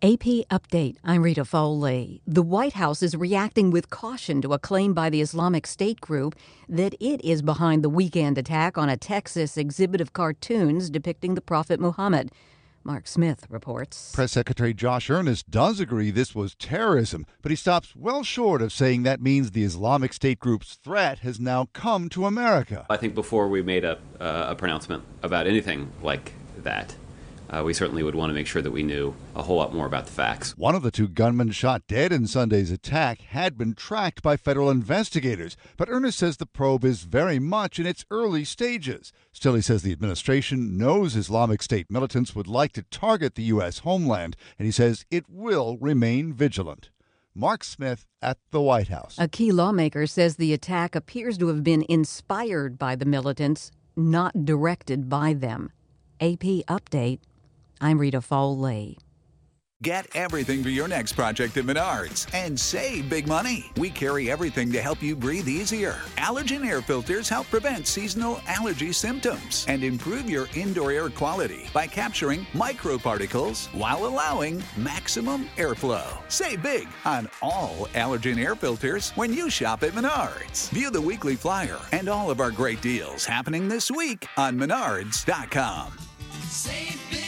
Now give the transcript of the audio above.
AP Update. I'm Rita Foley. The White House is reacting with caution to a claim by the Islamic State group that it is behind the weekend attack on a Texas exhibit of cartoons depicting the Prophet Muhammad. Mark Smith reports. Press Secretary Josh Earnest does agree this was terrorism, but he stops well short of saying that means the Islamic State group's threat has now come to America. I think before we made a pronouncement about anything like that, we certainly would want to make sure that we knew a whole lot more about the facts. One of the two gunmen shot dead in Sunday's attack had been tracked by federal investigators, but Earnest says the probe is very much in its early stages. Still, he says the administration knows Islamic State militants would like to target the U.S. homeland, and he says it will remain vigilant. Mark Smith at the White House. A key lawmaker says the attack appears to have been inspired by the militants, not directed by them. AP Update. I'm Rita Foley. Get everything for your next project at Menards and save big money. We carry everything to help you breathe easier. Allergen air filters help prevent seasonal allergy symptoms and improve your indoor air quality by capturing microparticles while allowing maximum airflow. Save big on all allergen air filters when you shop at Menards. View the weekly flyer and all of our great deals happening this week on Menards.com. Save big.